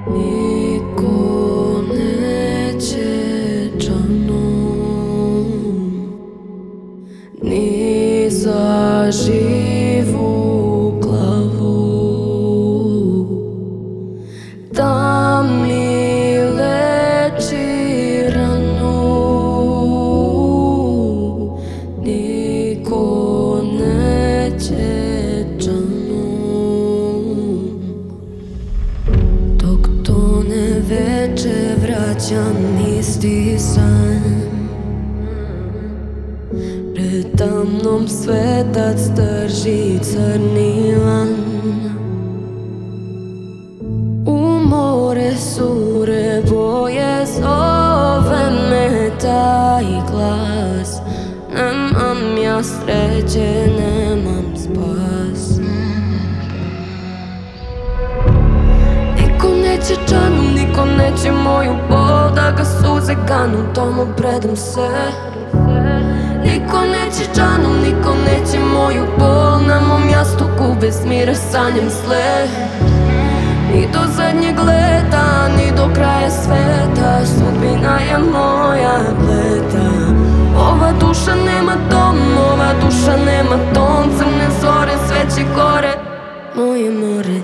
Niko neće džanom, ni za živu glavu, da mi leči ranu. Niko neće džanom, dok tone veče vraćam isti san. Preda mnom svetac drži crni lan. U more sure boje zove me taj glas. Nemam ja sreće, nemam spas. Niko neće džanom, niko neće moju bol, da ga suze kanu, tomu predam se. Niko neće džanom, niko neće moju bol, na mom jastuku bez mira sanjam sle. Ni do zadnjeg leta, ni do kraja sveta, sudbina je moja pleta. Ova duša nema dom, ova duša nema ton, crne zore sve će gore, moje more.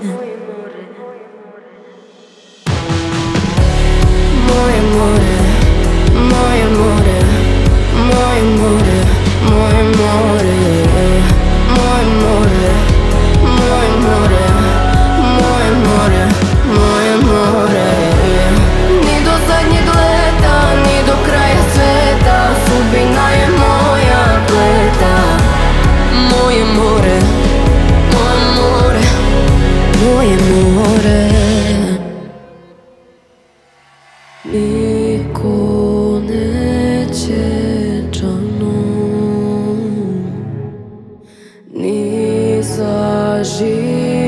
Moje more, moje more, moje more, moje more, moje more, moje more, moje more, moje more. Ni do zadnjeg leta, ni do kraja sveta, sudbina je moja pleta. Moje more, moje more, moje more. Niko neće džanom, ni za živu